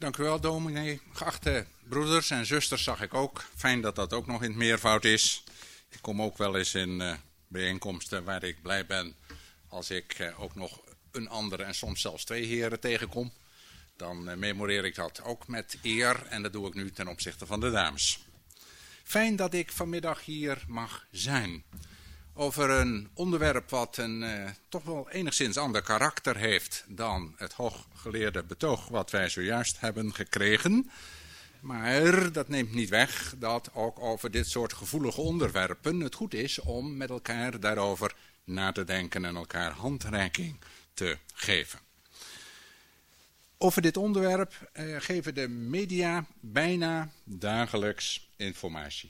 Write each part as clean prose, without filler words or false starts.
Dank u wel, dominee. Geachte broeders en zusters zag ik ook. Fijn dat dat ook nog in het meervoud is. Ik kom ook wel eens in bijeenkomsten waar ik blij ben als ik ook nog een andere en soms zelfs twee heren tegenkom. Dan memoreer ik dat ook met eer en dat doe ik nu ten opzichte van de dames. Fijn dat ik vanmiddag hier mag zijn. Over een onderwerp wat een toch wel enigszins ander karakter heeft dan het hooggeleerde betoog wat wij zojuist hebben gekregen. Maar dat neemt niet weg dat ook over dit soort gevoelige onderwerpen het goed is om met elkaar daarover na te denken en elkaar handreiking te geven. Over dit onderwerp geven de media bijna dagelijks informatie.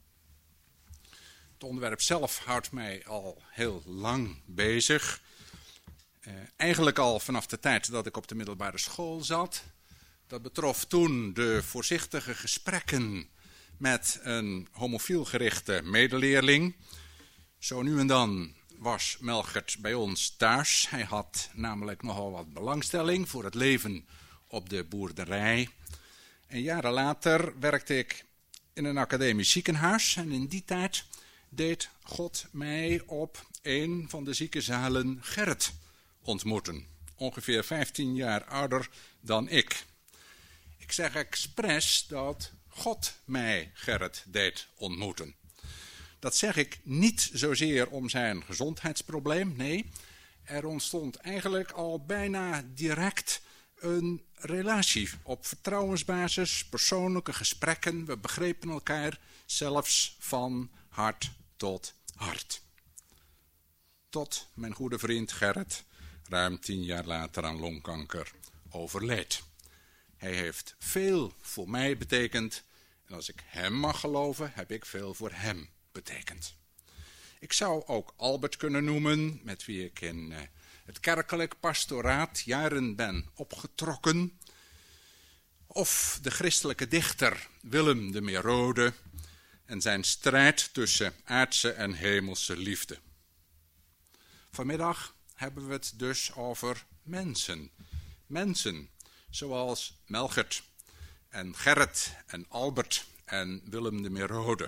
Het onderwerp zelf houdt mij al heel lang bezig. Eigenlijk al vanaf de tijd dat ik op de middelbare school zat. Dat betrof toen de voorzichtige gesprekken met een homofiel gerichte medeleerling. Zo nu en dan was Melchert bij ons thuis. Hij had namelijk nogal wat belangstelling voor het leven op de boerderij. En jaren later werkte ik in een academisch ziekenhuis. En in die tijd deed God mij op een van de ziekenzalen Gerrit ontmoeten. Ongeveer 15 jaar ouder dan ik. Ik zeg expres dat God mij Gerrit deed ontmoeten. Dat zeg ik niet zozeer om zijn gezondheidsprobleem. Nee, er ontstond eigenlijk al bijna direct een relatie op vertrouwensbasis, persoonlijke gesprekken. We begrepen elkaar zelfs van hart tot hart. Tot mijn goede vriend Gerrit ruim 10 jaar later aan longkanker overleed. Hij heeft veel voor mij betekend en als ik hem mag geloven, heb ik veel voor hem betekend. Ik zou ook Albert kunnen noemen, met wie ik in het kerkelijk pastoraat jaren ben opgetrokken. Of de christelijke dichter Willem de Merode en zijn strijd tussen aardse en hemelse liefde. Vanmiddag hebben we het dus over mensen. Mensen zoals Melchert en Gerrit en Albert en Willem de Merode.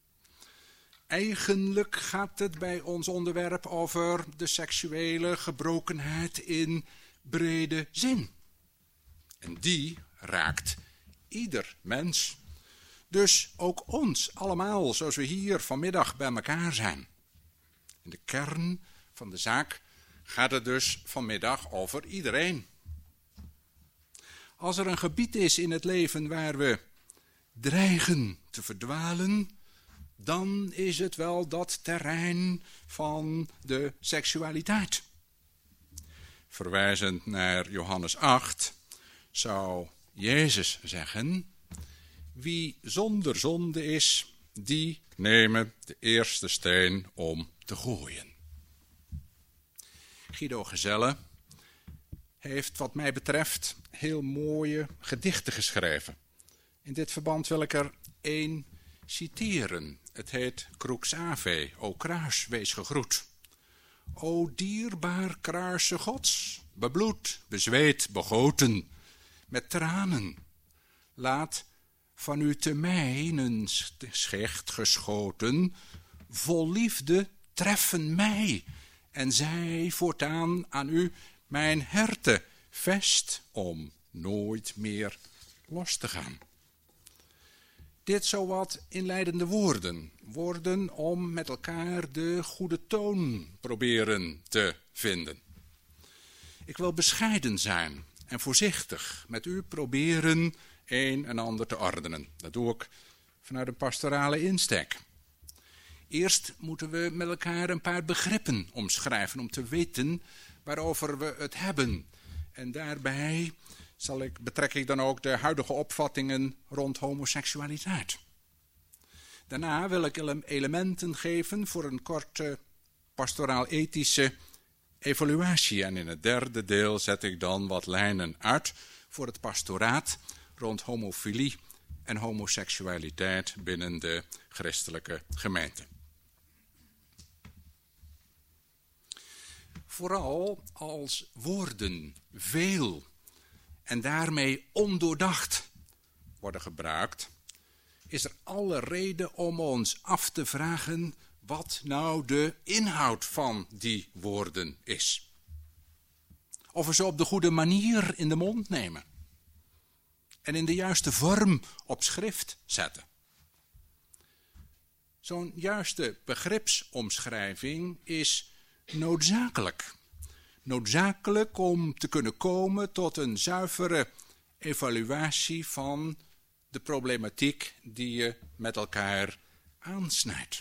Eigenlijk gaat het bij ons onderwerp over de seksuele gebrokenheid in brede zin. En die raakt ieder mens. Dus ook ons allemaal, zoals we hier vanmiddag bij elkaar zijn. In de kern van de zaak gaat het dus vanmiddag over iedereen. Als er een gebied is in het leven waar we dreigen te verdwalen, dan is het wel dat terrein van de seksualiteit. Verwijzend naar Johannes 8 zou Jezus zeggen: wie zonder zonde is, die nemen de eerste steen om te gooien. Guido Gezelle heeft wat mij betreft heel mooie gedichten geschreven. In dit verband wil ik er 1 citeren. Het heet Crux Ave, o kruis, wees gegroet. O dierbaar kruise Gods, bebloed, bezweet, begoten, met tranen. Laat van uw te mijnen schecht geschoten, vol liefde treffen mij, en zij voortaan aan u mijn herten vest om nooit meer los te gaan. Dit zowat inleidende woorden. Woorden om met elkaar de goede toon proberen te vinden. Ik wil bescheiden zijn en voorzichtig met u proberen een en ander te ordenen. Dat doe ik vanuit een pastorale insteek. Eerst moeten we met elkaar een paar begrippen omschrijven om te weten waarover we het hebben. En daarbij betrek ik dan ook de huidige opvattingen rond homoseksualiteit. Daarna wil ik elementen geven voor een korte pastoraal-ethische evaluatie. En in het derde deel zet ik dan wat lijnen uit voor het pastoraat rond homofilie en homoseksualiteit binnen de christelijke gemeente. Vooral als woorden veel en daarmee ondoordacht worden gebruikt, is er alle reden om ons af te vragen wat nou de inhoud van die woorden is. Of we ze op de goede manier in de mond nemen en in de juiste vorm op schrift zetten. Zo'n juiste begripsomschrijving is noodzakelijk. Noodzakelijk om te kunnen komen tot een zuivere evaluatie van de problematiek die je met elkaar aansnijdt.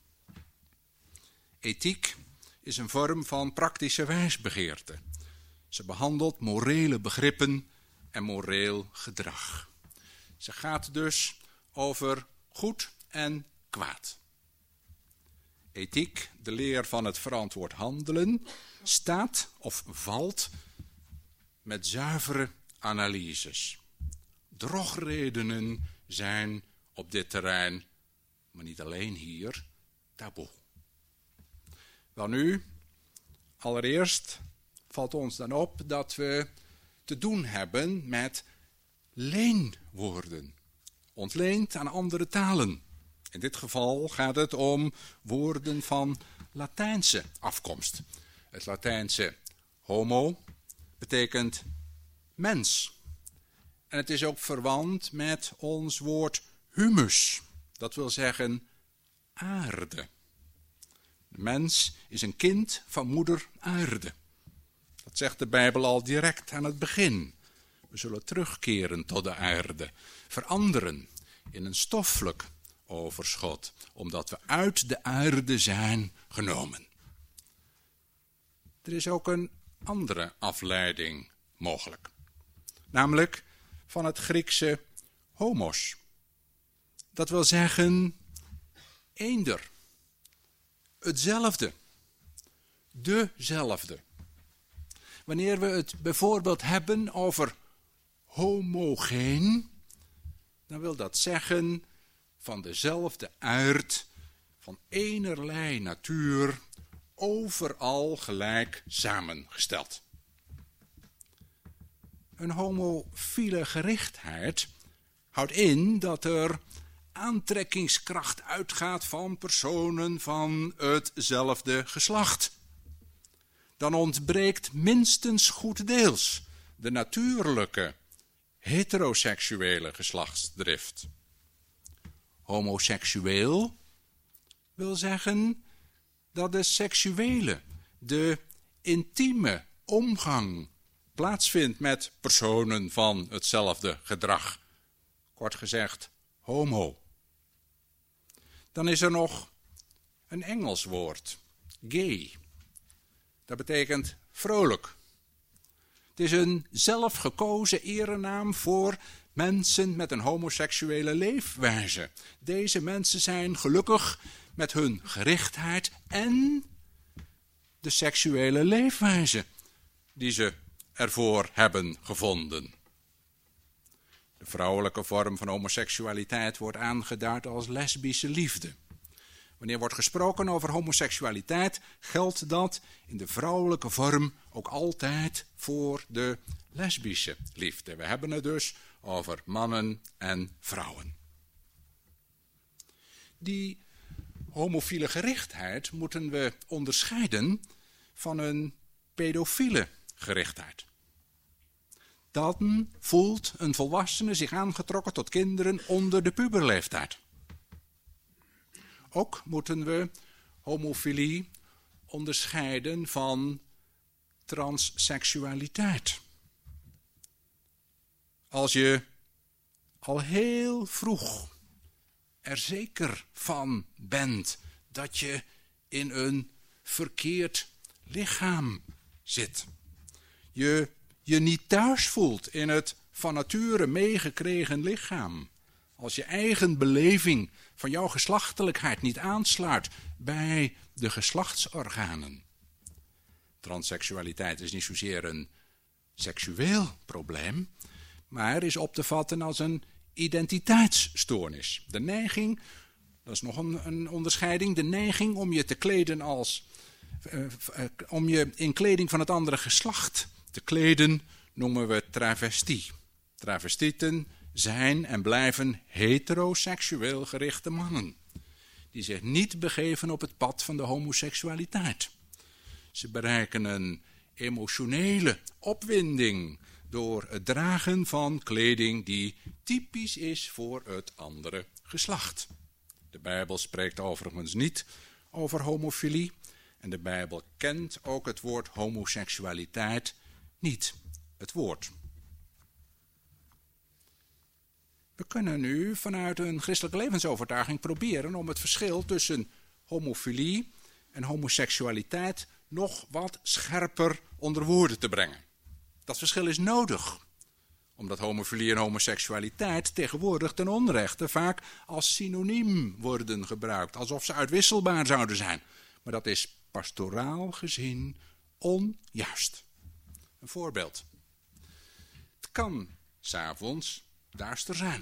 Ethiek is een vorm van praktische wijsbegeerte. Ze behandelt morele begrippen en moreel gedrag. Ze gaat dus over goed en kwaad. Ethiek, de leer van het verantwoord handelen, staat of valt met zuivere analyses. Drogredenen zijn op dit terrein, maar niet alleen hier, taboe. Welnu, allereerst valt ons dan op dat we te doen hebben met leenwoorden, ontleend aan andere talen. In dit geval gaat het om woorden van Latijnse afkomst. Het Latijnse homo betekent mens. En het is ook verwant met ons woord humus. Dat wil zeggen aarde. De mens is een kind van moeder aarde. Dat zegt de Bijbel al direct aan het begin. We zullen terugkeren tot de aarde, veranderen in een stoffelijk overschot, omdat we uit de aarde zijn genomen. Er is ook een andere afleiding mogelijk, namelijk van het Griekse homos. Dat wil zeggen eender, hetzelfde, dezelfde. Wanneer we het bijvoorbeeld hebben over homogeen, dan wil dat zeggen van dezelfde aard, van eenerlei natuur, overal gelijk samengesteld. Een homofiele gerichtheid houdt in dat er aantrekkingskracht uitgaat van personen van hetzelfde geslacht. Dan ontbreekt minstens goeddeels de natuurlijke heteroseksuele geslachtsdrift. Homoseksueel wil zeggen dat de seksuele, de intieme omgang plaatsvindt met personen van hetzelfde gedrag. Kort gezegd, homo. Dan is er nog een Engels woord, gay. Dat betekent vrolijk. Het is een zelfgekozen erenaam voor mensen met een homoseksuele leefwijze. Deze mensen zijn gelukkig met hun gerichtheid en de seksuele leefwijze die ze ervoor hebben gevonden. De vrouwelijke vorm van homoseksualiteit wordt aangeduid als lesbische liefde. Wanneer wordt gesproken over homoseksualiteit, geldt dat in de vrouwelijke vorm ook altijd voor de lesbische liefde. We hebben het dus over mannen en vrouwen. Die homofiele gerichtheid moeten we onderscheiden van een pedofiele gerichtheid. Dan voelt een volwassene zich aangetrokken tot kinderen onder de puberleeftijd. Ook moeten we homofilie onderscheiden van transseksualiteit. Als je al heel vroeg er zeker van bent dat je in een verkeerd lichaam zit. Je niet thuis voelt in het van nature meegekregen lichaam. Als je eigen beleving van jouw geslachtelijkheid niet aansluit bij de geslachtsorganen. Transseksualiteit is niet zozeer een seksueel probleem, maar is op te vatten als een identiteitsstoornis. De neiging, dat is nog een onderscheiding, de neiging om je te kleden om je in kleding van het andere geslacht te kleden, noemen we travestie. Travestieten zijn en blijven heteroseksueel gerichte mannen, die zich niet begeven op het pad van de homoseksualiteit. Ze bereiken een emotionele opwinding door het dragen van kleding die typisch is voor het andere geslacht. De Bijbel spreekt overigens niet over homofilie en de Bijbel kent ook het woord homoseksualiteit niet, het woord. We kunnen nu vanuit een christelijke levensovertuiging proberen om het verschil tussen homofilie en homoseksualiteit nog wat scherper onder woorden te brengen. Dat verschil is nodig, omdat homofilie en homoseksualiteit tegenwoordig ten onrechte vaak als synoniem worden gebruikt, alsof ze uitwisselbaar zouden zijn. Maar dat is pastoraal gezien onjuist. Een voorbeeld. Het kan 's avonds duister zijn.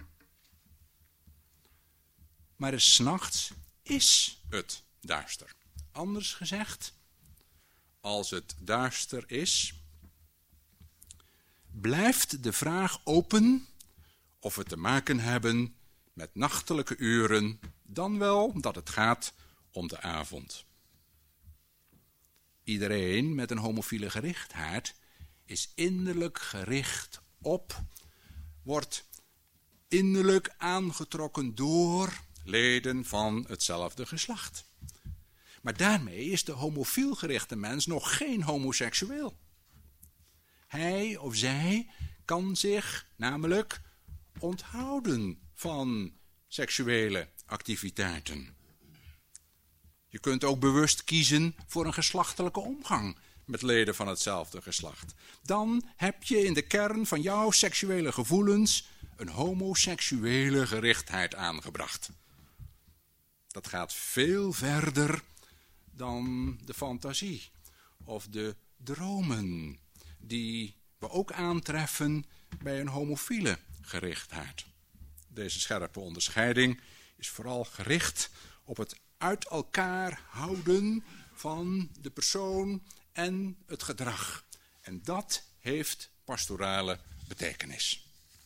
Maar 's nachts is het duister. Anders gezegd, als het duister is, blijft de vraag open of we te maken hebben met nachtelijke uren, dan wel dat het gaat om de avond. Iedereen met een homofiele gerichtheid is innerlijk gericht op, wordt innerlijk aangetrokken door leden van hetzelfde geslacht. Maar daarmee is de homofiel gerichte mens nog geen homoseksueel. Hij of zij kan zich namelijk onthouden van seksuele activiteiten. Je kunt ook bewust kiezen voor een geslachtelijke omgang met leden van hetzelfde geslacht. Dan heb je in de kern van jouw seksuele gevoelens een homoseksuele gerichtheid aangebracht. Dat gaat veel verder dan de fantasie of de dromen die we ook aantreffen bij een homofiele gerichtheid. Deze scherpe onderscheiding is vooral gericht op het uit elkaar houden van de persoon en het gedrag. En dat heeft pastorale betekenis.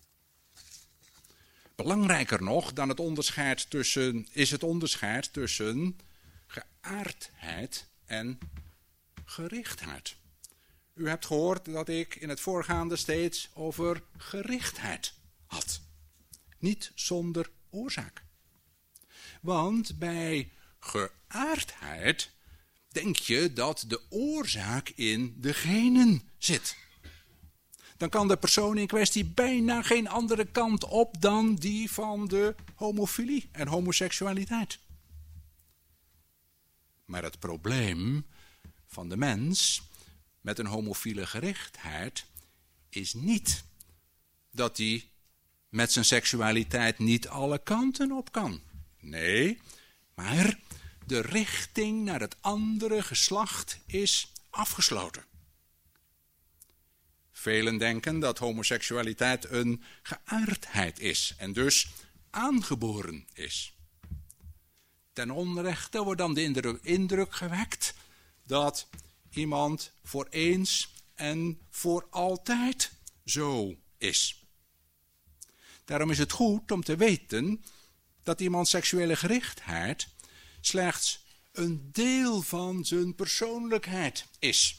Belangrijker nog dan is het onderscheid tussen geaardheid en gerichtheid. U hebt gehoord dat ik in het voorgaande steeds over gerichtheid had. Niet zonder oorzaak. Want bij geaardheid denk je dat de oorzaak in de genen zit. Dan kan de persoon in kwestie bijna geen andere kant op dan die van de homofilie en homoseksualiteit. Maar het probleem van de mens met een homofiele gerichtheid is niet dat hij met zijn seksualiteit niet alle kanten op kan. Nee, maar de richting naar het andere geslacht is afgesloten. Velen denken dat homoseksualiteit een geaardheid is en dus aangeboren is. Ten onrechte wordt dan de indruk gewekt dat iemand voor eens en voor altijd zo is. Daarom is het goed om te weten dat iemands seksuele gerichtheid slechts een deel van zijn persoonlijkheid is.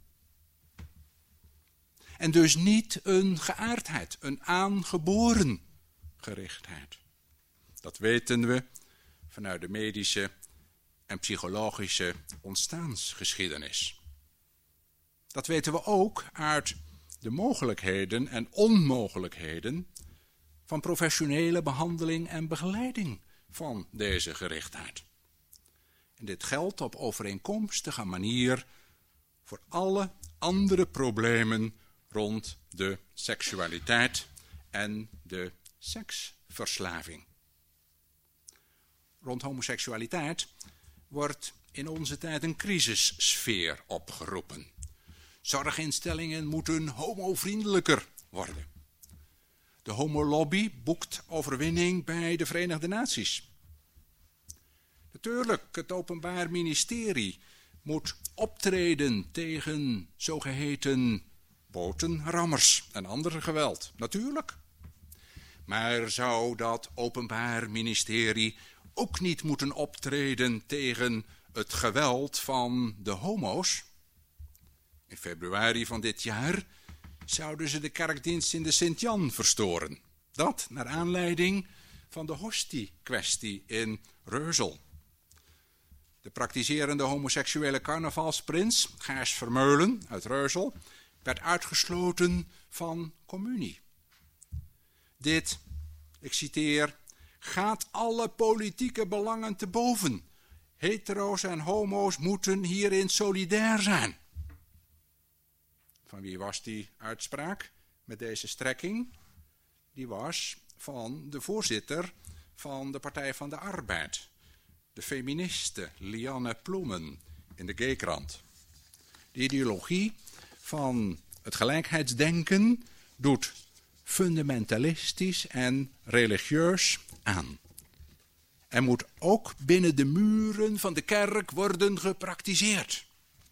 En dus niet een geaardheid, een aangeboren gerichtheid. Dat weten we vanuit de medische en psychologische ontstaansgeschiedenis. Dat weten we ook uit de mogelijkheden en onmogelijkheden van professionele behandeling en begeleiding van deze gerichtheid. En dit geldt op overeenkomstige manier voor alle andere problemen rond de seksualiteit en de seksverslaving. Rond homoseksualiteit wordt in onze tijd een crisissfeer opgeroepen. Zorginstellingen moeten homovriendelijker worden. De homolobby boekt overwinning bij de Verenigde Naties. Natuurlijk, het Openbaar Ministerie moet optreden tegen zogeheten botenrammers en andere geweld. Natuurlijk. Maar zou dat Openbaar Ministerie ook niet moeten optreden tegen het geweld van de homo's? In februari van dit jaar zouden ze de kerkdienst in de Sint-Jan verstoren. Dat naar aanleiding van de hostie-kwestie in Reuzel. De praktiserende homoseksuele carnavalsprins, Gijs Vermeulen uit Reuzel, werd uitgesloten van communie. Dit, ik citeer, gaat alle politieke belangen te boven. Hetero's en homo's moeten hierin solidair zijn. Van wie was die uitspraak met deze strekking? Die was van de voorzitter van de Partij van de Arbeid, de feministe Lianne Ploemen in de G-krant. De ideologie van het gelijkheidsdenken doet fundamentalistisch en religieus aan. En moet ook binnen de muren van de kerk worden gepraktiseerd.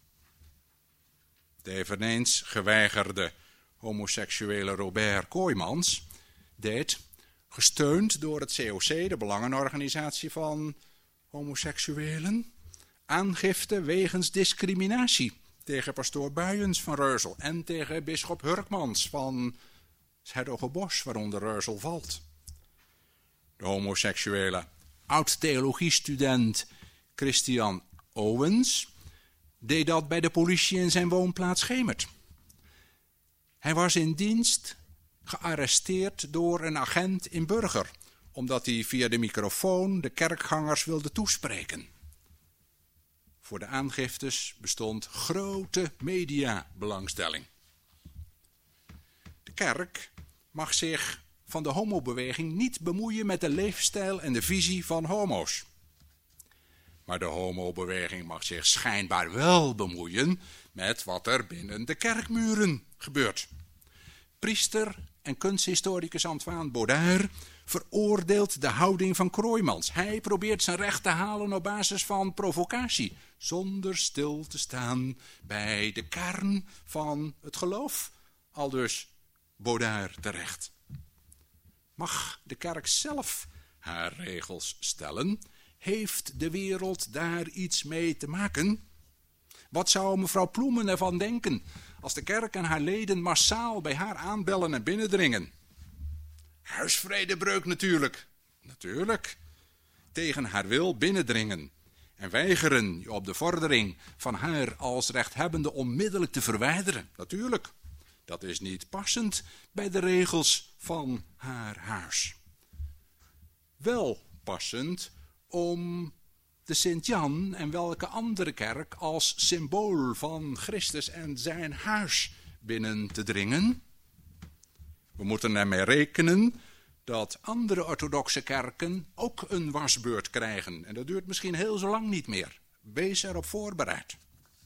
De eveneens geweigerde homoseksuele Robert Kooijmans deed, gesteund door het COC, de belangenorganisatie van homoseksuelen, aangifte wegens discriminatie tegen pastoor Buijens van Reuzel en tegen bisschop Hurkmans van 's-Hertogenbosch, waaronder Reuzel valt. De homoseksuele oud-theologiestudent Christian Owens deed dat bij de politie in zijn woonplaats Gemert. Hij was in dienst gearresteerd door een agent in Burger, omdat hij via de microfoon de kerkgangers wilde toespreken. Voor de aangiftes bestond grote mediabelangstelling. De kerk mag zich van de homobeweging niet bemoeien met de leefstijl en de visie van homo's. Maar de homobeweging mag zich schijnbaar wel bemoeien met wat er binnen de kerkmuren gebeurt. Priester en kunsthistoricus Antoine Baudard veroordeelt de houding van Kooijmans. Hij probeert zijn recht te halen op basis van provocatie, zonder stil te staan bij de kern van het geloof, aldus Baudard terecht. Mag de kerk zelf haar regels stellen? Heeft de wereld daar iets mee te maken? Wat zou mevrouw Ploemen ervan denken als de kerk en haar leden massaal bij haar aanbellen en binnendringen? Huisvredebreuk natuurlijk. Natuurlijk. Tegen haar wil binnendringen en weigeren je op de vordering van haar als rechthebbende onmiddellijk te verwijderen. Natuurlijk. Dat is niet passend bij de regels van haar huis. Wel passend om de Sint-Jan en welke andere kerk als symbool van Christus en zijn huis binnen te dringen. We moeten ermee rekenen dat andere orthodoxe kerken ook een wasbeurt krijgen. En dat duurt misschien heel zo lang niet meer. Wees erop voorbereid.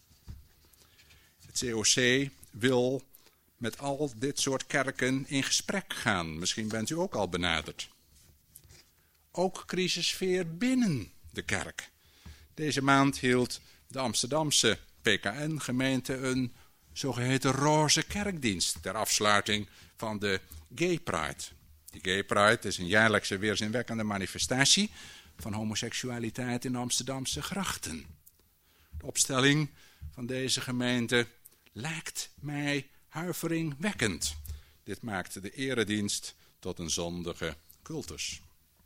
Het COC wil met al dit soort kerken in gesprek gaan. Misschien bent u ook al benaderd. Ook crisissfeer binnen de kerk. Deze maand hield de Amsterdamse PKN-gemeente een zogeheten roze kerkdienst ter afsluiting van de Gay Pride. Die Gay Pride is een jaarlijkse weerzinwekkende manifestatie van homoseksualiteit in de Amsterdamse grachten. De opstelling van deze gemeente lijkt mij huiveringwekkend. Dit maakt de eredienst tot een zondige cultus.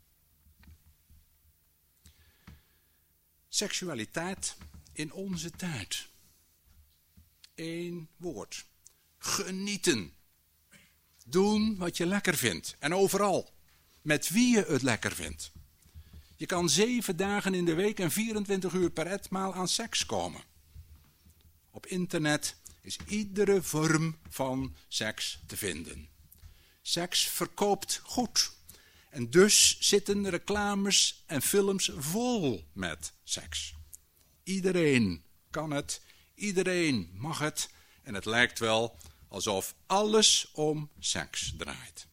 Seksualiteit in onze tijd. Eén woord. Genieten. Doen wat je lekker vindt. En overal. Met wie je het lekker vindt. Je kan 7 dagen in de week en 24 uur per etmaal aan seks komen. Op internet is iedere vorm van seks te vinden. Seks verkoopt goed. En dus zitten reclames en films vol met seks. Iedereen kan het, iedereen mag het. En het lijkt wel alsof alles om seks draait.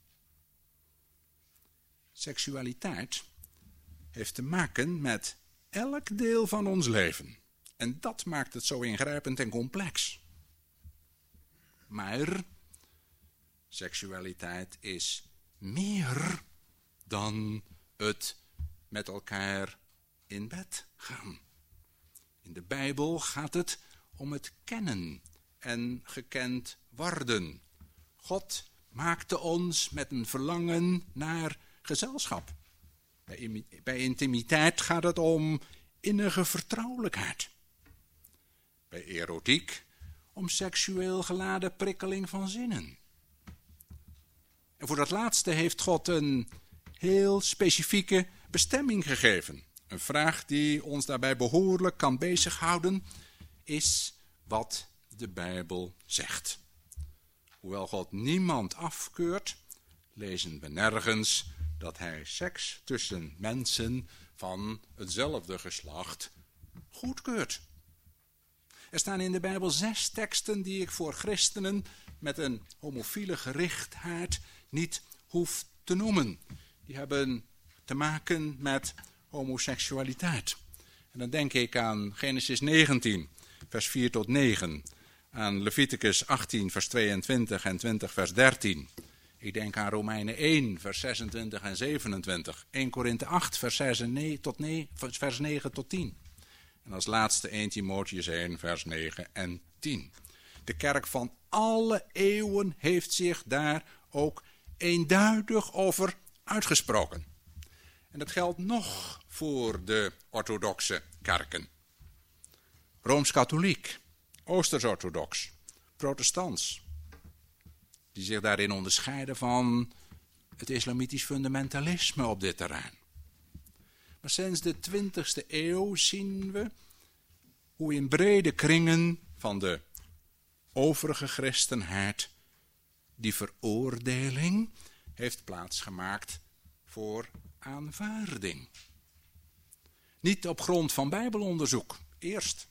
Seksualiteit heeft te maken met elk deel van ons leven. En dat maakt het zo ingrijpend en complex. Maar seksualiteit is meer dan het met elkaar in bed gaan. In de Bijbel gaat het om het kennen en gekend worden. God maakte ons met een verlangen naar gezelschap. Bij intimiteit gaat het om innige vertrouwelijkheid. Bij erotiek om seksueel geladen prikkeling van zinnen. En voor dat laatste heeft God een heel specifieke bestemming gegeven. Een vraag die ons daarbij behoorlijk kan bezighouden is wat de Bijbel zegt. Hoewel God niemand afkeurt, lezen we nergens dat hij seks tussen mensen van hetzelfde geslacht goedkeurt. Er staan in de Bijbel 6 teksten die ik voor christenen met een homofiele gerichtheid niet hoef te noemen. Die hebben te maken met homoseksualiteit. En dan denk ik aan Genesis 19, vers 4 tot 9. Aan Leviticus 18, vers 22 en 20, vers 13. Ik denk aan Romeinen 1, vers 26 en 27. 1 Korinthe 8, vers 9 tot 10. En als laatste 1 Timotheüs 1, vers 9 en 10. De kerk van alle eeuwen heeft zich daar ook eenduidig over uitgesproken. En dat geldt nog voor de orthodoxe kerken. Rooms-katholiek, Oosters-orthodox, protestants. Die zich daarin onderscheiden van het islamitisch fundamentalisme op dit terrein. Maar sinds de 20e eeuw zien we hoe in brede kringen van de overige christenheid die veroordeling heeft plaatsgemaakt voor aanvaarding. Niet op grond van bijbelonderzoek, eerst.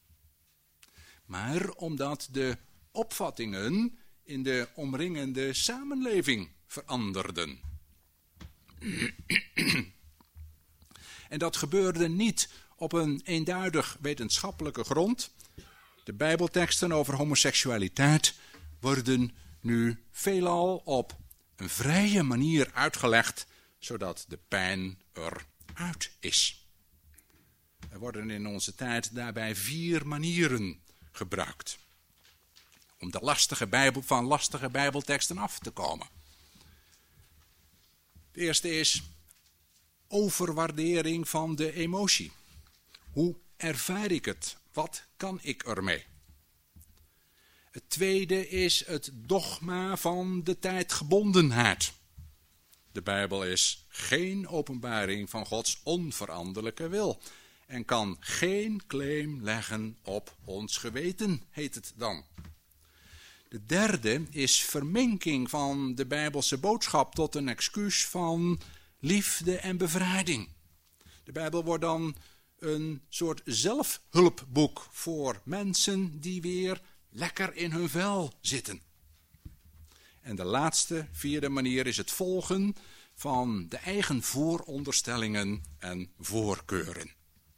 Maar omdat de opvattingen in de omringende samenleving veranderden. En dat gebeurde niet op een eenduidig wetenschappelijke grond. De bijbelteksten over homoseksualiteit worden nu veelal op een vrije manier uitgelegd, zodat de pijn eruit is. Er worden in onze tijd daarbij 4 manieren gebruikt om van lastige bijbelteksten af te komen. De eerste is overwaardering van de emotie. Hoe ervaar ik het? Wat kan ik ermee? Het tweede is het dogma van de tijdgebondenheid. De Bijbel is geen openbaring van Gods onveranderlijke wil en kan geen claim leggen op ons geweten, heet het dan. De derde is verminking van de Bijbelse boodschap tot een excuus van liefde en bevrijding. De Bijbel wordt dan een soort zelfhulpboek voor mensen die weer lekker in hun vel zitten. En de laatste, 4e manier is het volgen van de eigen vooronderstellingen en voorkeuren.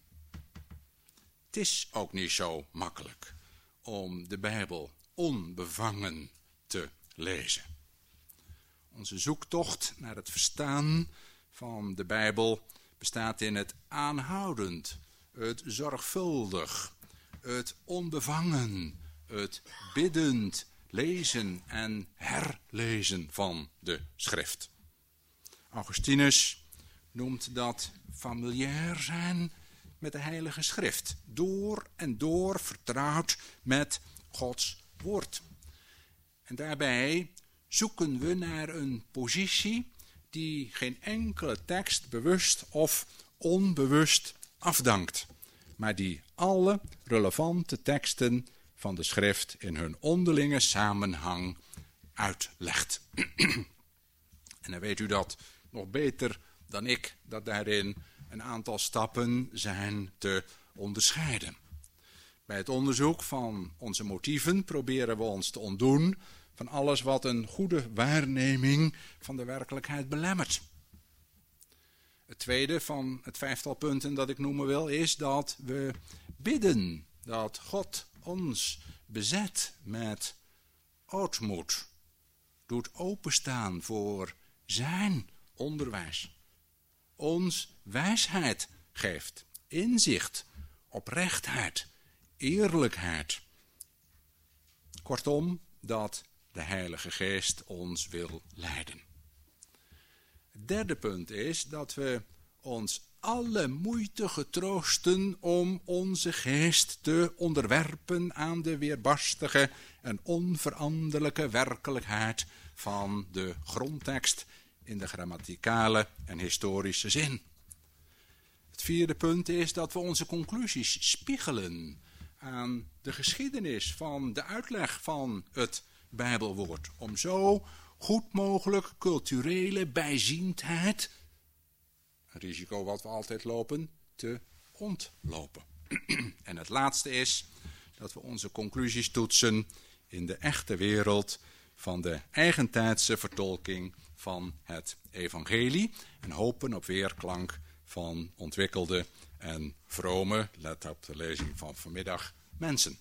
Het is ook niet zo makkelijk om de Bijbel onbevangen te lezen. Onze zoektocht naar het verstaan van de Bijbel bestaat in het aanhoudend, het zorgvuldig, het onbevangen, het biddend lezen en herlezen van de schrift. Augustinus noemt dat familiair zijn met de Heilige Schrift, door en door vertrouwd met Gods woord. En daarbij zoeken we naar een positie die geen enkele tekst bewust of onbewust afdankt, maar die alle relevante teksten van de schrift in hun onderlinge samenhang uitlegt. En dan weet u dat nog beter dan ik, dat daarin een aantal stappen zijn te onderscheiden. Bij het onderzoek van onze motieven proberen we ons te ontdoen van alles wat een goede waarneming van de werkelijkheid belemmert. Het tweede van het 5-tal punten dat ik noemen wil is dat we bidden dat God ons bezet met ootmoed doet openstaan voor zijn onderwijs. Ons wijsheid geeft, inzicht, oprechtheid, eerlijkheid. Kortom, dat de Heilige Geest ons wil leiden. Het derde punt is dat we ons alle moeite getroosten om onze geest te onderwerpen aan de weerbarstige en onveranderlijke werkelijkheid van de grondtekst in de grammaticale en historische zin. Het vierde punt is dat we onze conclusies spiegelen aan de geschiedenis van de uitleg van het Bijbelwoord, om zo goed mogelijk culturele bijziendheid, een risico wat we altijd lopen, te ontlopen. En het laatste is dat we onze conclusies toetsen in de echte wereld van de eigentijdse vertolking van het evangelie en hopen op weerklank van ontwikkelde en vrome, let op de lezing van vanmiddag, mensen.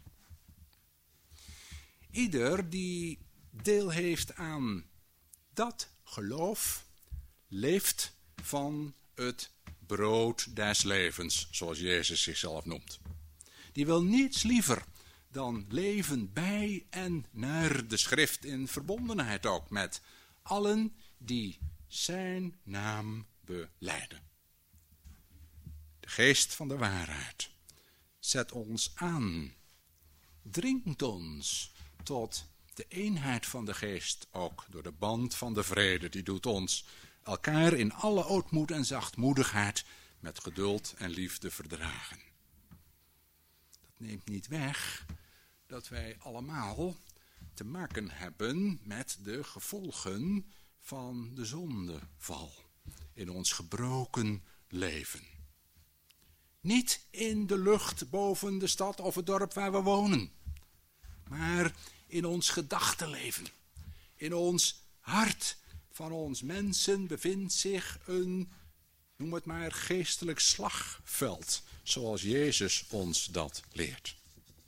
Ieder die deel heeft aan dat geloof, leeft van het brood des levens, zoals Jezus zichzelf noemt. Die wil niets liever dan leven bij en naar de schrift in verbondenheid ook met allen die zijn naam belijden. De geest van de waarheid zet ons aan, dringt ons tot de eenheid van de geest ook door de band van de vrede. Die doet ons elkaar in alle ootmoed en zachtmoedigheid met geduld en liefde verdragen. Dat neemt niet weg dat wij allemaal te maken hebben met de gevolgen van de zondeval in ons gebroken leven. Niet in de lucht boven de stad of het dorp waar we wonen, maar in ons gedachtenleven, in ons hart van ons mensen bevindt zich een, noem het maar, geestelijk slagveld, zoals Jezus ons dat leert.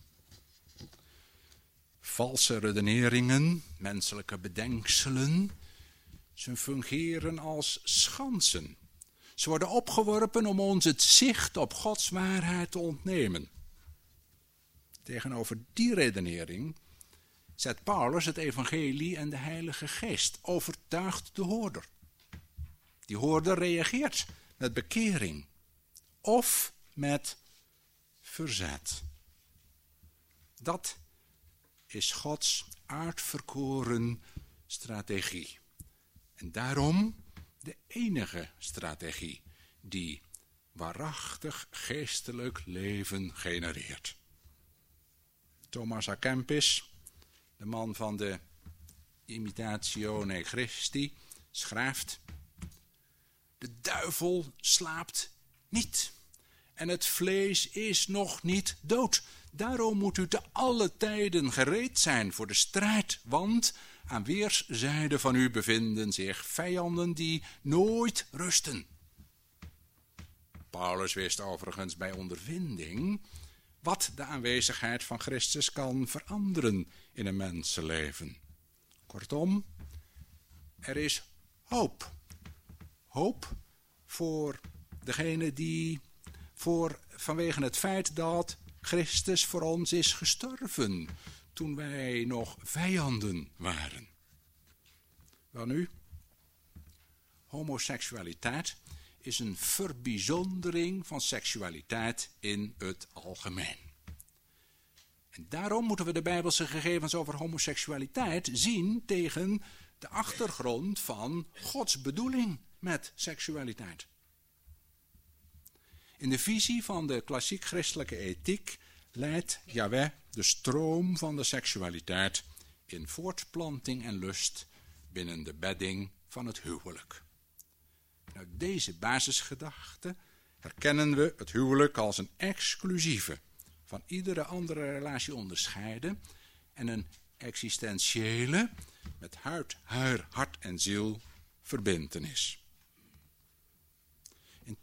Valse redeneringen, menselijke bedenkselen, ze fungeren als schansen. Ze worden opgeworpen om ons het zicht op Gods waarheid te ontnemen. Tegenover die redenering zet Paulus het evangelie en de Heilige Geest, overtuigt de hoorder. Die hoorder reageert met bekering of met verzet. Dat is Gods uitverkoren strategie. En daarom de enige strategie die waarachtig geestelijk leven genereert. Thomas à Kempis, de man van de Imitatione Christi, schrijft: de duivel slaapt niet en het vlees is nog niet dood. Daarom moet u te alle tijden gereed zijn voor de strijd, want aan weerszijden van u bevinden zich vijanden die nooit rusten. Paulus wist overigens bij ondervinding wat de aanwezigheid van Christus kan veranderen in een mensenleven. Kortom, er is hoop. Hoop voor degene die vanwege het feit dat Christus voor ons is gestorven toen wij nog vijanden waren. Welnu, homoseksualiteit is een verbijzondering van seksualiteit in het algemeen. En daarom moeten we de Bijbelse gegevens over homoseksualiteit zien tegen de achtergrond van Gods bedoeling met seksualiteit. In de visie van de klassiek christelijke ethiek leidt Yahweh de stroom van de seksualiteit in voortplanting en lust binnen de bedding van het huwelijk. Uit deze basisgedachte herkennen we het huwelijk als een exclusieve, van iedere andere relatie onderscheiden en een existentiële, met huid, haar, hart en ziel verbintenis.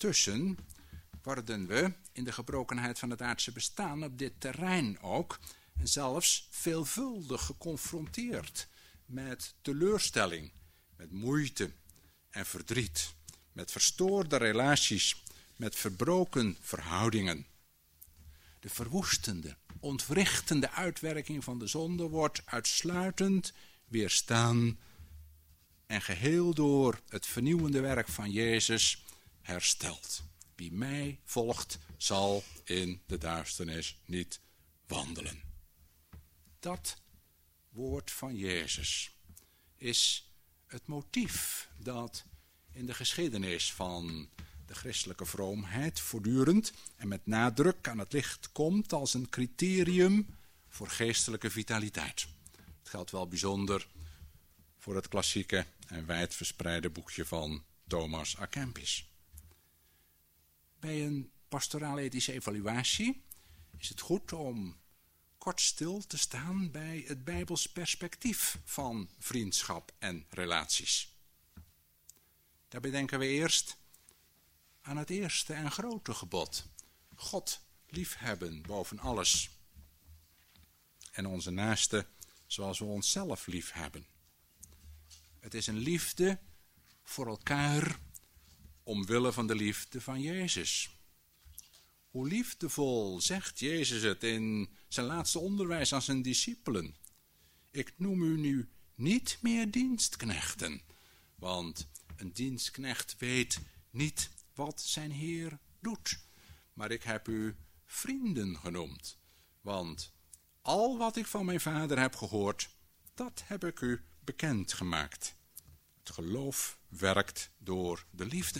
Intussen worden we in de gebrokenheid van het aardse bestaan op dit terrein ook en zelfs veelvuldig geconfronteerd met teleurstelling, met moeite en verdriet, met verstoorde relaties, met verbroken verhoudingen. De verwoestende, ontwrichtende uitwerking van de zonde wordt uitsluitend weerstaan en geheel door het vernieuwende werk van Jezus hersteld. Wie mij volgt, zal in de duisternis niet wandelen. Dat woord van Jezus is het motief dat in de geschiedenis van de christelijke vroomheid voortdurend en met nadruk aan het licht komt als een criterium voor geestelijke vitaliteit. Het geldt wel bijzonder voor het klassieke en wijdverspreide boekje van Thomas à Kempis. Bij een pastoraal-ethische evaluatie is het goed om kort stil te staan bij het Bijbels perspectief van vriendschap en relaties. Daarbij denken we eerst aan het eerste en grote gebod. God liefhebben boven alles. En onze naaste zoals we onszelf liefhebben. Het is een liefde voor elkaar omwille van de liefde van Jezus. Hoe liefdevol zegt Jezus het in zijn laatste onderwijs aan zijn discipelen. Ik noem u nu niet meer dienstknechten, want een dienstknecht weet niet wat zijn Heer doet. Maar ik heb u vrienden genoemd, want al wat ik van mijn Vader heb gehoord, dat heb ik u bekendgemaakt. Het geloof werkt door de liefde.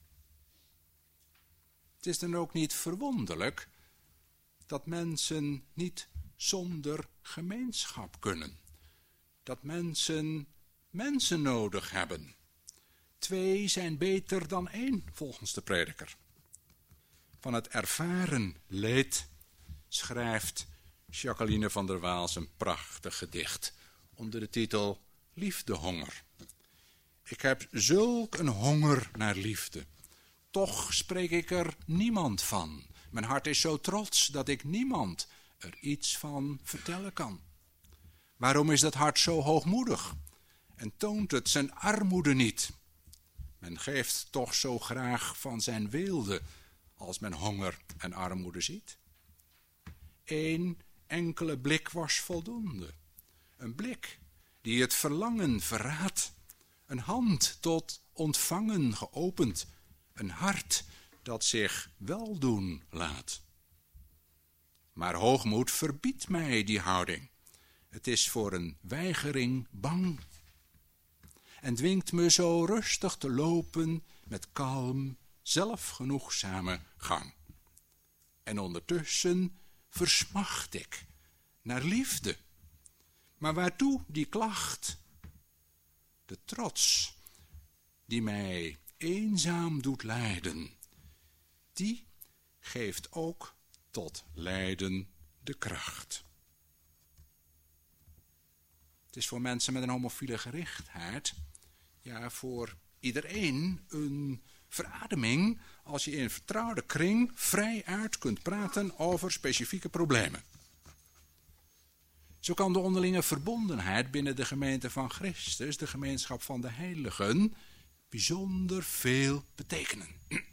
Het is dan ook niet verwonderlijk dat mensen niet zonder gemeenschap kunnen. Dat mensen mensen nodig hebben. 2 zijn beter dan 1, volgens de prediker. Van het ervaren leed schrijft Jacqueline van der Waals een prachtig gedicht onder de titel Liefdehonger. Ik heb zulk een honger naar liefde. Toch spreek ik er niemand van. Mijn hart is zo trots dat ik niemand er iets van vertellen kan. Waarom is dat hart zo hoogmoedig en toont het zijn armoede niet? Men geeft toch zo graag van zijn weelde als men honger en armoede ziet. 1 enkele blik was voldoende. Een blik die het verlangen verraadt. Een hand tot ontvangen geopend. Een hart dat zich weldoen laat. Maar hoogmoed verbiedt mij die houding. Het is voor een weigering bang. En dwingt me zo rustig te lopen met kalm, zelfgenoegzame gang. En ondertussen versmacht ik naar liefde. Maar waartoe die klacht? De trots die mij eenzaam doet lijden, die geeft ook tot lijden de kracht. Het is voor mensen met een homofiele gerichtheid, ja, voor iedereen een verademing als je in een vertrouwde kring vrij uit kunt praten over specifieke problemen. Zo kan de onderlinge verbondenheid binnen de gemeente van Christus, de gemeenschap van de heiligen, bijzonder veel betekenen.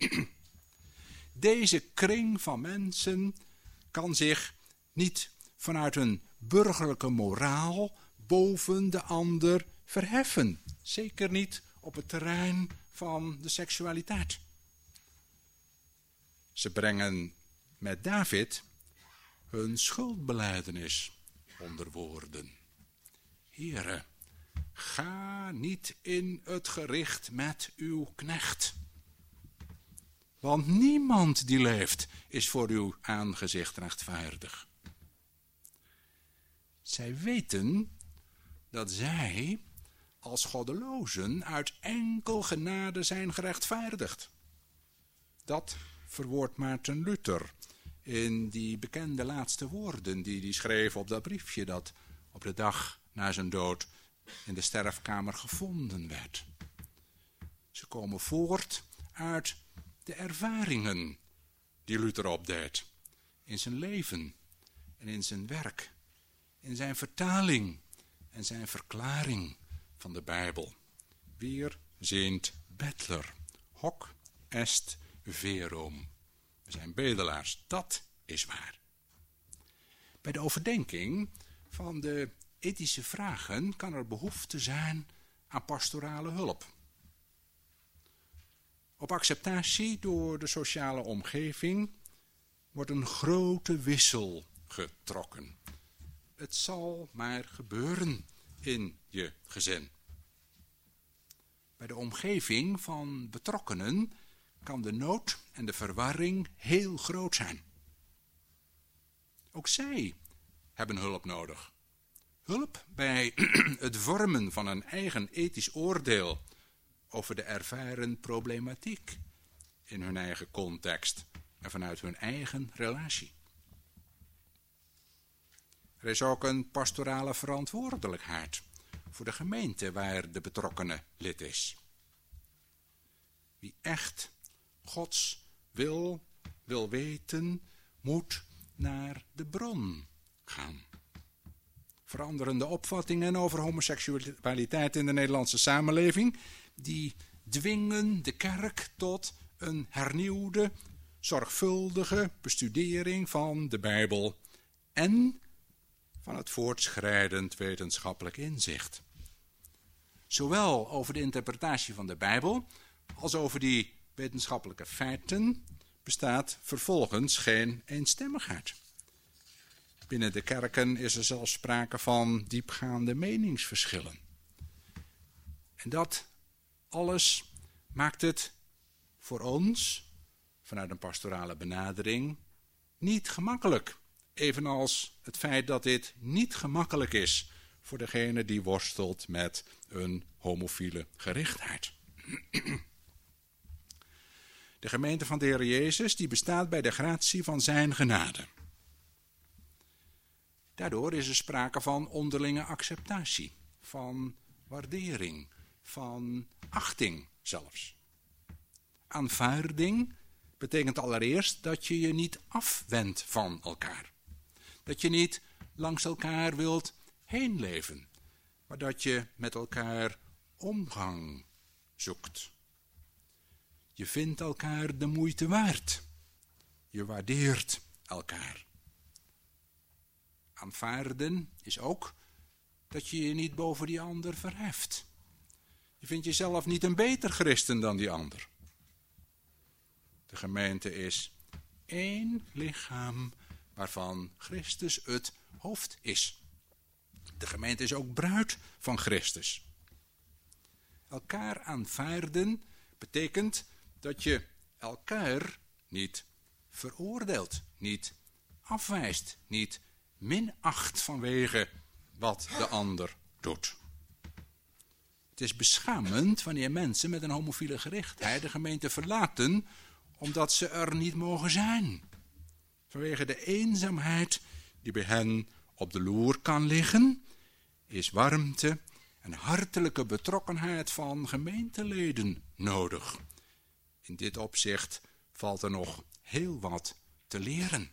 Deze kring van mensen kan zich niet vanuit een burgerlijke moraal boven de ander verheffen. Zeker niet op het terrein van de seksualiteit. Ze brengen met David hun schuldbelijdenis onder woorden. Heere, ga niet in het gericht met uw knecht. Want niemand die leeft is voor uw aangezicht rechtvaardig. Zij weten dat zij als goddelozen uit enkel genade zijn gerechtvaardigd. Dat verwoordt Maarten Luther in die bekende laatste woorden die hij schreef op dat briefje dat op de dag na zijn dood in de sterfkamer gevonden werd. Ze komen voort uit de ervaringen die Luther opdeed in zijn leven en in zijn werk in zijn vertaling en zijn verklaring van de Bijbel. Wir sind Bettler, hoc est verum. We zijn bedelaars, dat is waar. Bij de overdenking van de ethische vragen kan er behoefte zijn aan pastorale hulp. Op acceptatie door de sociale omgeving wordt een grote wissel getrokken. Het zal maar gebeuren in je gezin. Bij de omgeving van betrokkenen kan de nood en de verwarring heel groot zijn. Ook zij hebben hulp nodig. Hulp bij het vormen van een eigen ethisch oordeel over de ervaren problematiek in hun eigen context en vanuit hun eigen relatie. Er is ook een pastorale verantwoordelijkheid voor de gemeente waar de betrokkene lid is. Wie echt Gods wil weten, moet naar de bron gaan. Veranderende opvattingen over homoseksualiteit in de Nederlandse samenleving, die dwingen de kerk tot een hernieuwde, zorgvuldige bestudering van de Bijbel en van het voortschrijdend wetenschappelijk inzicht. Zowel over de interpretatie van de Bijbel als over die wetenschappelijke feiten bestaat vervolgens geen eenstemmigheid. Binnen de kerken is er zelfs sprake van diepgaande meningsverschillen. En dat alles maakt het voor ons, vanuit een pastorale benadering, niet gemakkelijk. Evenals het feit dat dit niet gemakkelijk is voor degene die worstelt met een homofiele gerichtheid. De gemeente van de Heer Jezus die bestaat bij de gratie van zijn genade. Daardoor is er sprake van onderlinge acceptatie, van waardering, van achting zelfs. Aanvaarding betekent allereerst dat je je niet afwendt van elkaar. Dat je niet langs elkaar wilt heen leven, maar dat je met elkaar omgang zoekt. Je vindt elkaar de moeite waard. Je waardeert elkaar. Aanvaarden is ook dat je je niet boven die ander verheft. Je vindt jezelf niet een beter christen dan die ander. De gemeente is één lichaam waarvan Christus het hoofd is. De gemeente is ook bruid van Christus. Elkaar aanvaarden betekent dat je elkaar niet veroordeelt, niet afwijst, niet minacht vanwege wat de ander doet. Het is beschamend wanneer mensen met een homofiele gerichtheid de gemeente verlaten omdat ze er niet mogen zijn. Vanwege de eenzaamheid die bij hen op de loer kan liggen, is warmte en hartelijke betrokkenheid van gemeenteleden nodig. In dit opzicht valt er nog heel wat te leren.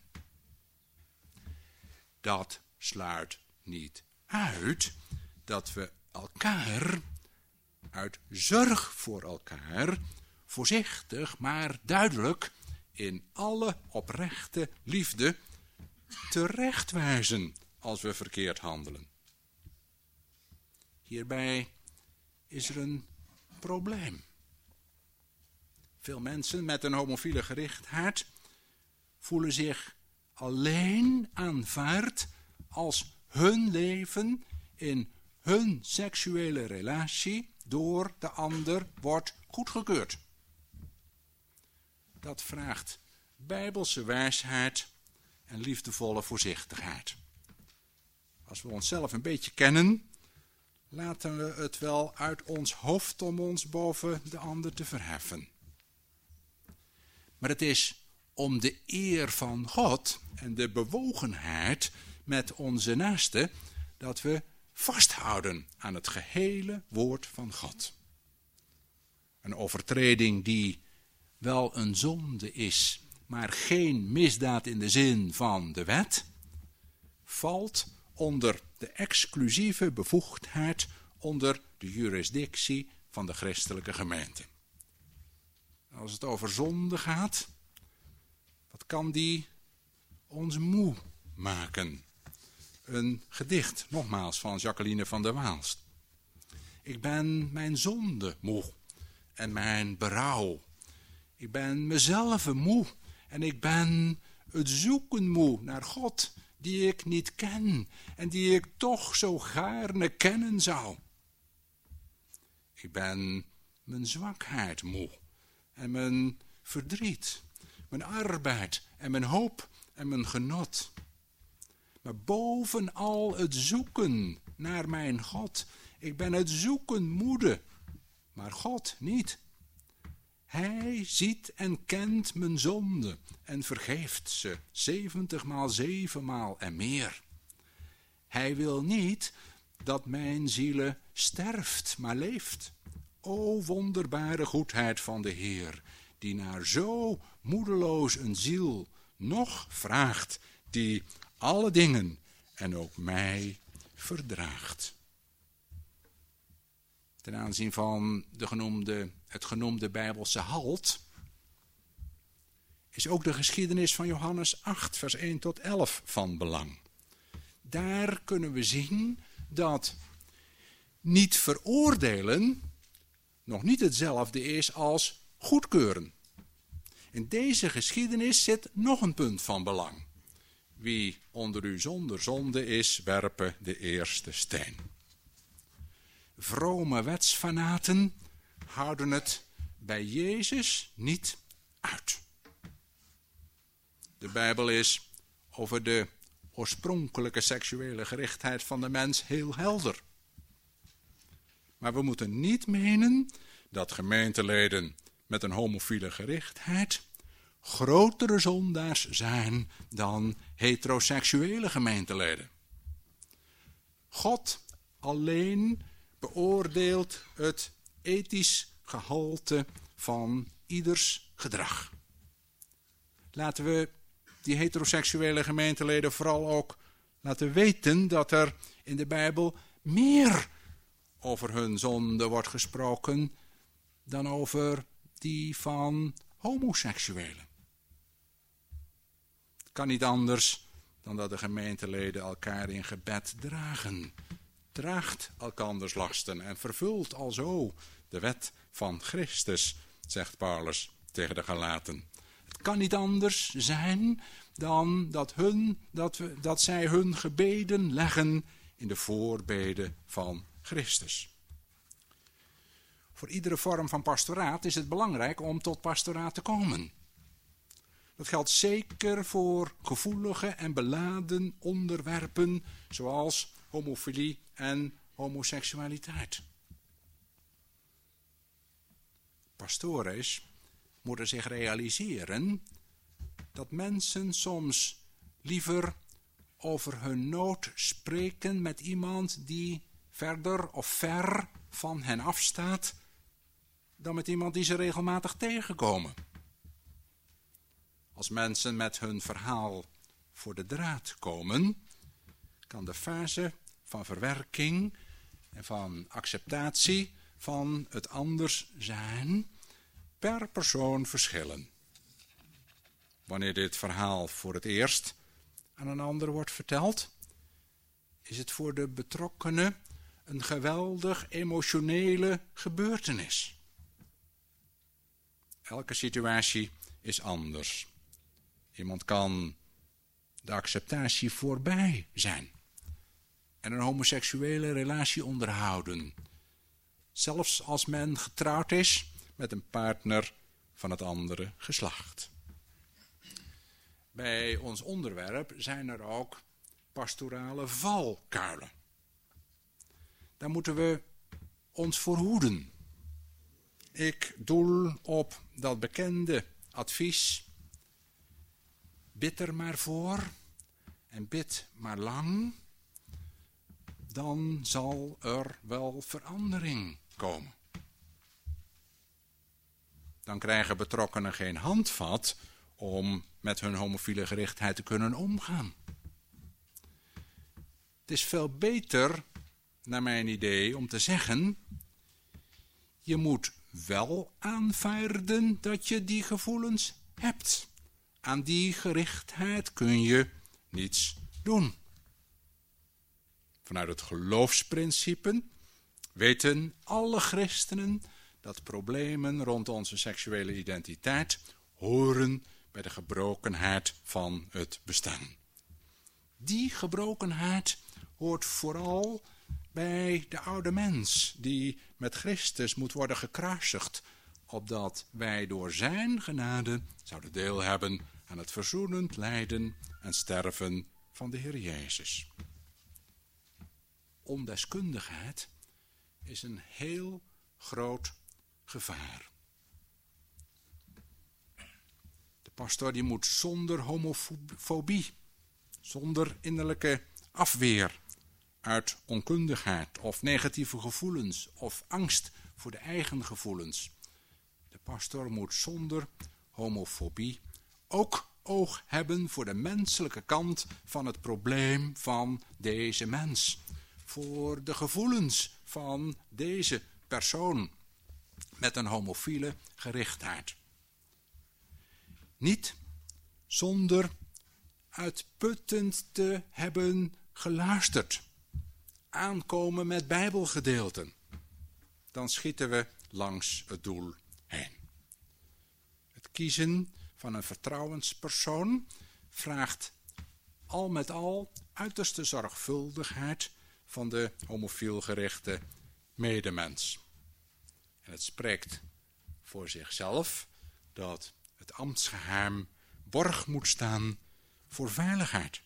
Dat sluit niet uit dat we elkaar uit zorg voor elkaar voorzichtig maar duidelijk in alle oprechte liefde terechtwijzen als we verkeerd handelen. Hierbij is er een probleem. Veel mensen met een homofiele gerichtheid voelen zich alleen aanvaard als hun leven in hun seksuele relatie door de ander wordt goedgekeurd. Dat vraagt bijbelse wijsheid en liefdevolle voorzichtigheid. Als we onszelf een beetje kennen, laten we het wel uit ons hoofd om ons boven de ander te verheffen. Maar het is om de eer van God en de bewogenheid met onze naaste dat we vasthouden aan het gehele woord van God. Een overtreding die wel een zonde is, maar geen misdaad in de zin van de wet, valt onder de exclusieve bevoegdheid, onder de jurisdictie van de christelijke gemeente. Als het over zonde gaat, wat kan die ons moe maken? Een gedicht, nogmaals, van Jacqueline van der Waals. Ik ben mijn zonde moe en mijn berouw. Ik ben mezelf moe en ik ben het zoeken moe naar God die ik niet ken en die ik toch zo gaarne kennen zou. Ik ben mijn zwakheid moe en mijn verdriet, mijn arbeid en mijn hoop en mijn genot. Maar bovenal het zoeken naar mijn God. Ik ben het zoeken moede, maar God niet. Hij ziet en kent mijn zonde en vergeeft ze 70 maal 7 maal en meer. Hij wil niet dat mijn ziele sterft, maar leeft. O wonderbare goedheid van de Heer, die naar zo moedeloos een ziel nog vraagt, die alle dingen en ook mij verdraagt. Ten aanzien van het genoemde Bijbelse halt is ook de geschiedenis van Johannes 8, vers 1 tot 11 van belang. Daar kunnen we zien dat niet veroordelen nog niet hetzelfde is als goedkeuren. In deze geschiedenis zit nog een punt van belang. Wie onder u zonder zonde is, werpe de eerste steen. Vrome wetsfanaten houden het bij Jezus niet uit. De Bijbel is over de oorspronkelijke seksuele gerichtheid van de mens heel helder. Maar we moeten niet menen dat gemeenteleden met een homofiele gerichtheid grotere zondaars zijn dan heteroseksuele gemeenteleden. God alleen beoordeelt het ethisch gehalte van ieders gedrag. Laten we die heteroseksuele gemeenteleden vooral ook laten weten dat er in de Bijbel meer over hun zonde wordt gesproken dan over die van homoseksuelen. Het kan niet anders dan dat de gemeenteleden elkaar in gebed dragen. Draagt elkanders lasten en vervult alzo de wet van Christus, zegt Paulus tegen de Galaten. Het kan niet anders zijn dan dat zij hun gebeden leggen in de voorbeden van Christus. Voor iedere vorm van pastoraat is het belangrijk om tot pastoraat te komen. Dat geldt zeker voor gevoelige en beladen onderwerpen zoals homofilie en homoseksualiteit. Pastores moeten zich realiseren dat mensen soms liever over hun nood spreken met iemand die verder of ver van hen afstaat, dan met iemand die ze regelmatig tegenkomen. Als mensen met hun verhaal voor de draad komen, kan de fase van verwerking en van acceptatie van het anders zijn per persoon verschillen. Wanneer dit verhaal voor het eerst aan een ander wordt verteld, is het voor de betrokkenen een geweldig emotionele gebeurtenis. Elke situatie is anders. Iemand kan de acceptatie voorbij zijn en een homoseksuele relatie onderhouden, zelfs als men getrouwd is met een partner van het andere geslacht. Bij ons onderwerp zijn er ook pastorale valkuilen. Daar moeten we ons voor hoeden. Ik doel op dat bekende advies: bid er maar voor en bid maar lang, dan zal er wel verandering komen. Dan krijgen betrokkenen geen handvat om met hun homofiele gerichtheid te kunnen omgaan. Het is veel beter, naar mijn idee, om te zeggen: je moet wel aanvaarden dat je die gevoelens hebt. Aan die gerichtheid kun je niets doen. Vanuit het geloofsprincipe weten alle christenen dat problemen rond onze seksuele identiteit horen bij de gebrokenheid van het bestaan. Die gebrokenheid hoort vooral bij de oude mens, die met Christus moet worden gekruisigd, opdat wij door zijn genade zouden deel hebben aan het verzoenend lijden en sterven van de Heer Jezus. Ondeskundigheid is een heel groot gevaar. De pastoor die moet zonder homofobie, zonder innerlijke afweer uit onkundigheid of negatieve gevoelens of angst voor de eigen gevoelens. De pastoor moet zonder homofobie ook oog hebben voor de menselijke kant van het probleem van deze mens. Voor de gevoelens van deze persoon met een homofiele gerichtheid. Niet zonder uitputtend te hebben geluisterd. Aankomen met bijbelgedeelten. Dan schieten we langs het doel heen. Het kiezen van een vertrouwenspersoon vraagt al met al uiterste zorgvuldigheid van de homofiel gerichte medemens. En het spreekt voor zichzelf dat het ambtsgeheim borg moet staan voor veiligheid.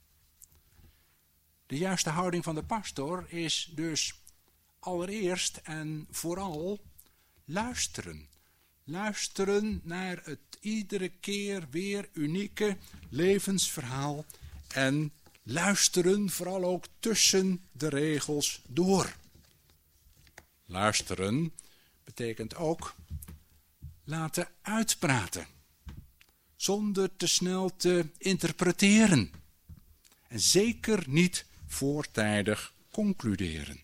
De juiste houding van de pastoor is dus allereerst en vooral luisteren. Luisteren naar het iedere keer weer unieke levensverhaal en luisteren vooral ook tussen de regels door. Luisteren betekent ook laten uitpraten, zonder te snel te interpreteren en zeker niet voortijdig concluderen.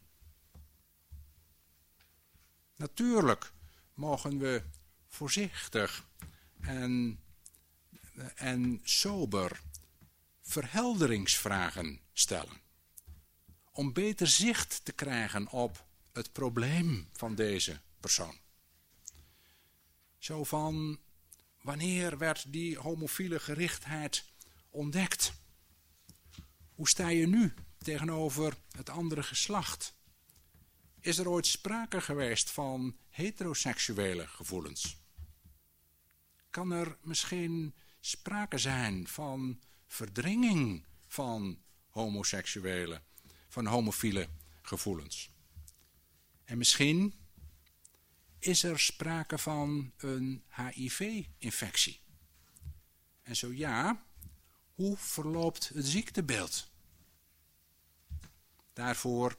Natuurlijk mogen we voorzichtig en sober verhelderingsvragen stellen, om beter zicht te krijgen op het probleem van deze persoon. Zo van, wanneer werd die homofiele gerichtheid ontdekt? Hoe sta je nu tegenover het andere geslacht? Is er ooit sprake geweest van heteroseksuele gevoelens? Kan er misschien sprake zijn van verdringing van homofiele gevoelens? En misschien is er sprake van een HIV-infectie. En zo ja, hoe verloopt het ziektebeeld? Daarvoor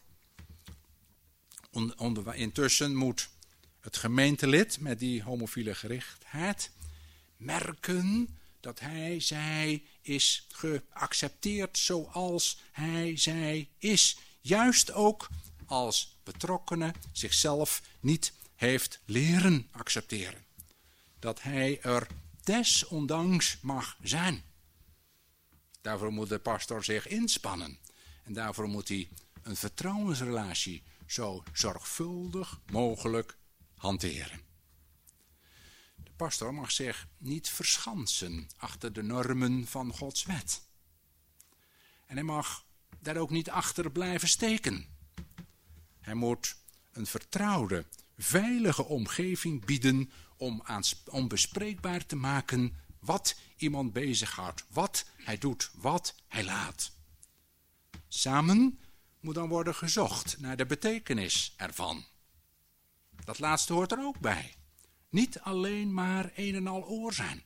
intussen moet het gemeentelid met die homofiele gerichtheid merken dat zij is geaccepteerd zoals zij is. Juist ook als betrokkenen zichzelf niet heeft leren accepteren. Dat hij er desondanks mag zijn. Daarvoor moet de pastor zich inspannen. En daarvoor moet hij een vertrouwensrelatie zo zorgvuldig mogelijk hanteren. De pastor mag zich niet verschansen achter de normen van Gods wet. En hij mag daar ook niet achter blijven steken. Hij moet een vertrouwde, veilige omgeving bieden om bespreekbaar te maken wat iemand bezighoudt, wat hij doet, wat hij laat. Samen moet dan worden gezocht naar de betekenis ervan. Dat laatste hoort er ook bij. Niet alleen maar een en al oor zijn.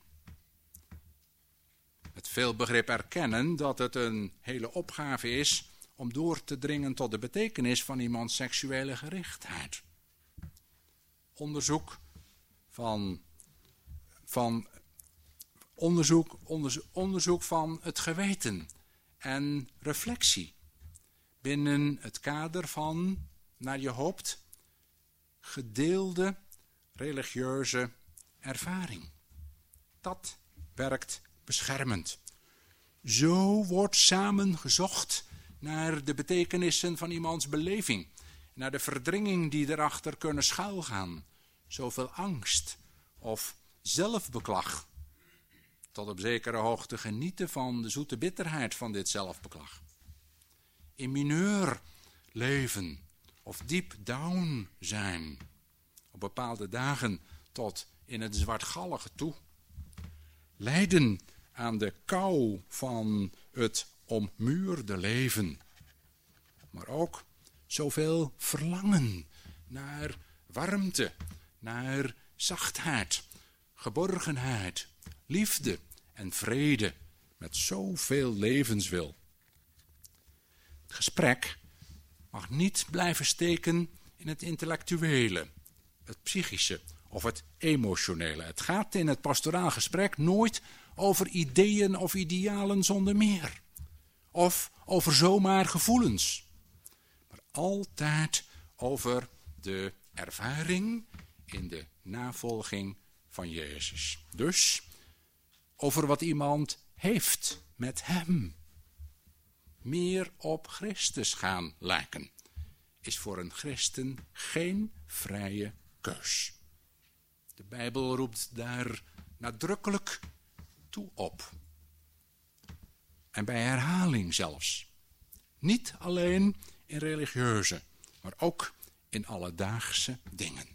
Met veel begrip erkennen dat het een hele opgave is om door te dringen tot de betekenis van iemands seksuele gerichtheid. Onderzoek van het geweten en reflectie binnen het kader van, naar je hoopt, gedeelde religieuze ervaring. Dat werkt beschermend. Zo wordt samen gezocht naar de betekenissen van iemands beleving, naar de verdringing die erachter kunnen schuilgaan. Zoveel angst of zelfbeklag. Tot op zekere hoogte genieten van de zoete bitterheid van dit zelfbeklag. In mineur leven of deep down zijn. Op bepaalde dagen tot in het zwartgallige toe. Lijden aan de kou van het ommuurde leven. Maar ook zoveel verlangen naar warmte, naar zachtheid, geborgenheid, liefde en vrede met zoveel levenswil. Het gesprek mag niet blijven steken in het intellectuele, het psychische of het emotionele. Het gaat in het pastoraal gesprek nooit over ideeën of idealen zonder meer. Of over zomaar gevoelens. Maar altijd over de ervaring in de navolging van Jezus. Dus over wat iemand heeft met hem. Meer op Christus gaan lijken is voor een christen geen vrije keus. De Bijbel roept daar nadrukkelijk toe op. En bij herhaling zelfs. Niet alleen in religieuze, maar ook in alledaagse dingen.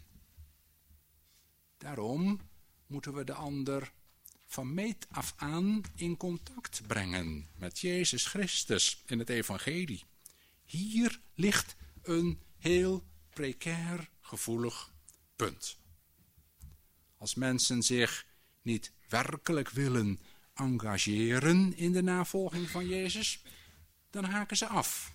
Daarom moeten we de ander van meet af aan in contact brengen met Jezus Christus in het evangelie. Hier ligt een heel precair gevoelig punt. Als mensen zich niet werkelijk willen engageren in de navolging van Jezus, dan haken ze af.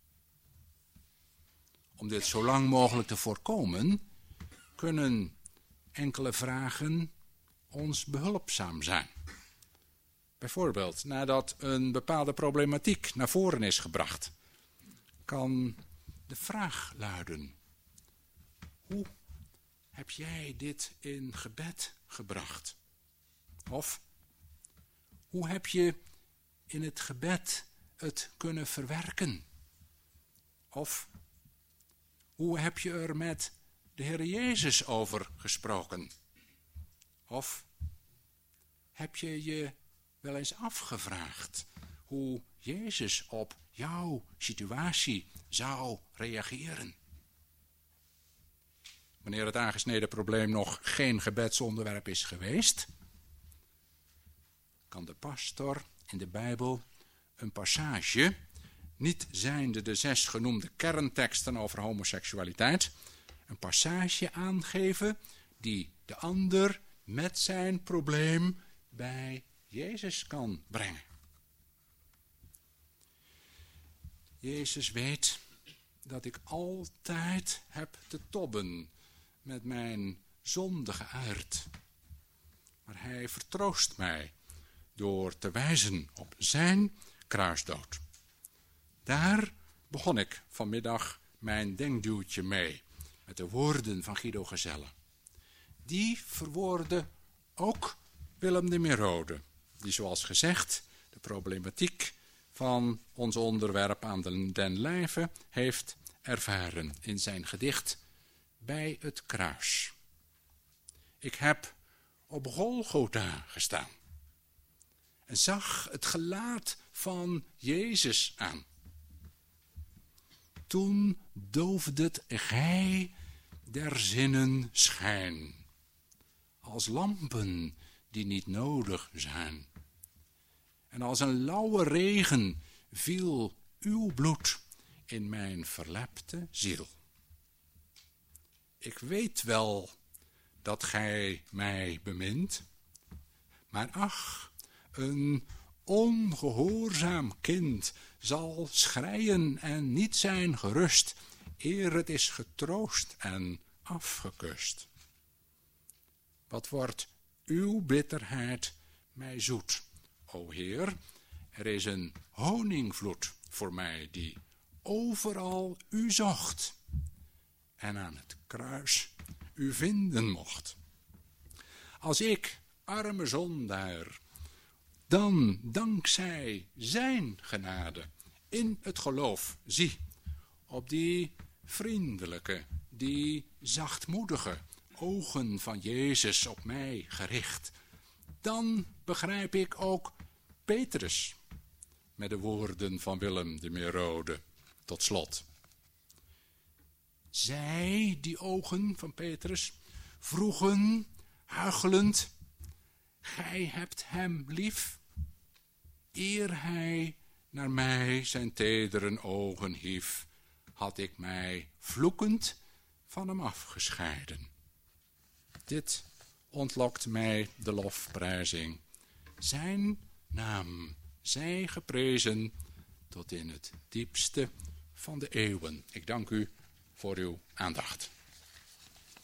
Om dit zo lang mogelijk te voorkomen, kunnen enkele vragen ons behulpzaam zijn. Bijvoorbeeld, nadat een bepaalde problematiek naar voren is gebracht, kan de vraag luiden: hoe heb jij dit in gebed gebracht? Of hoe heb je in het gebed het kunnen verwerken? Of hoe heb je er met de Heer Jezus over gesproken? Of heb je je wel eens afgevraagd hoe Jezus op jouw situatie zou reageren? Wanneer het aangesneden probleem nog geen gebedsonderwerp is geweest, kan de pastor in de Bijbel een passage, niet zijnde de 6 genoemde kernteksten over homoseksualiteit, een passage aangeven die de ander met zijn probleem bij Jezus kan brengen. Jezus weet dat ik altijd heb te tobben met mijn zondige aard. Maar hij vertroost mij door te wijzen op zijn kruisdood. Daar begon ik vanmiddag mijn denkduwtje mee, met de woorden van Guido Gezelle. Die verwoordde ook Willem de Merode, die zoals gezegd de problematiek van ons onderwerp aan den lijve heeft ervaren in zijn gedicht Bij het kruis. Ik heb op Golgotha gestaan en zag het gelaat van Jezus aan. Toen doofde het gij der zinnen schijn, als lampen die niet nodig zijn. En als een lauwe regen viel uw bloed in mijn verlepte ziel. Ik weet wel dat gij mij bemint, maar ach, een ongehoorzaam kind zal schreien en niet zijn gerust, eer het is getroost en afgekust. Wat wordt uw bitterheid mij zoet, o Heer, er is een honingvloed voor mij die overal u zocht en aan het kruis u vinden mocht. Als ik, arme zondaar, dan dankzij zijn genade in het geloof zie op die vriendelijke, die zachtmoedige ogen van Jezus op mij gericht, dan begrijp ik ook Petrus met de woorden van Willem de Merode tot slot. Zij, die ogen van Petrus, vroegen huichelend: gij hebt hem lief? Eer hij naar mij zijn tederen ogen hief, had ik mij vloekend van hem afgescheiden. Dit ontlokt mij de lofprijzing. Zijn naam zij geprezen tot in het diepste van de eeuwen. Ik dank u voor uw aandacht.